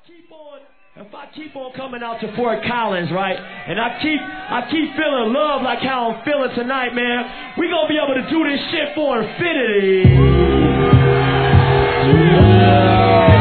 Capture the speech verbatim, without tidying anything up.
keep on, if I keep on coming out to Fort Collins, right, and I keep, I keep feeling love like how I'm feeling tonight, man, we gonna be able to do this shit for infinity. Yeah.